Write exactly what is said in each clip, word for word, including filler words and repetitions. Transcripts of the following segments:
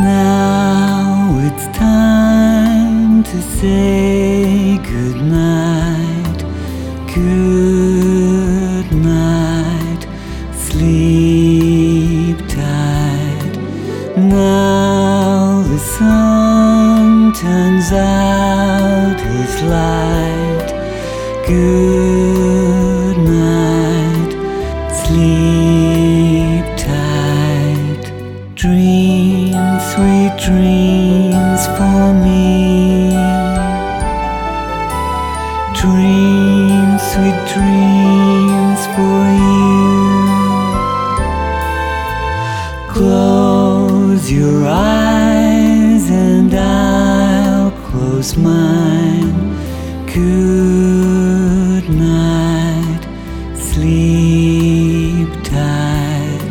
Now it's time to say goodnight, good night, sleep tight. Now the sun turns out his light, good night, sleep tight. Dream sweet dreams for me, dream sweet dreams for you. Close your eyes and I'll close mine. Good night, sleep tight.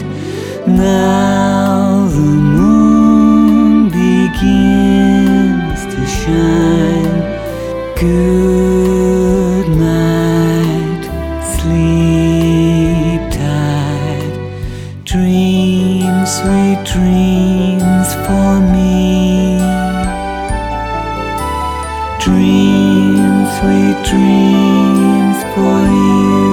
Now the moon begins to shine. Good night, sleep tight. Dream sweet dreams for me, dream sweet dreams for you.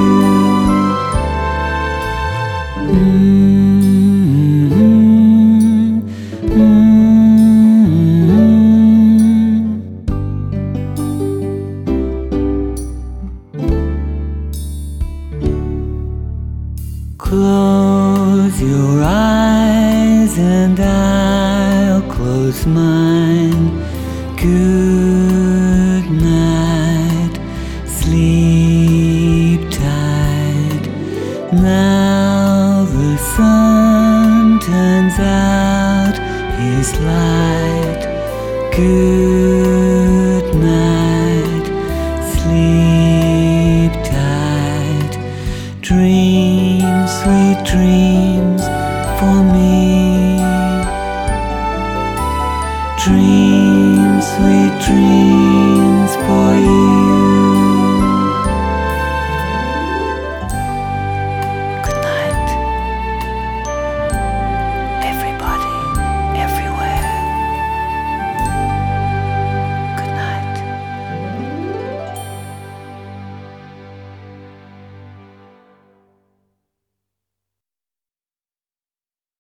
Mm-hmm. Mm-hmm. Close your eyes and I'll close mine. Good night, sleep tight. Now the sun turns out his light. Good night, sleep tight. Dream sweet dreams for me, dream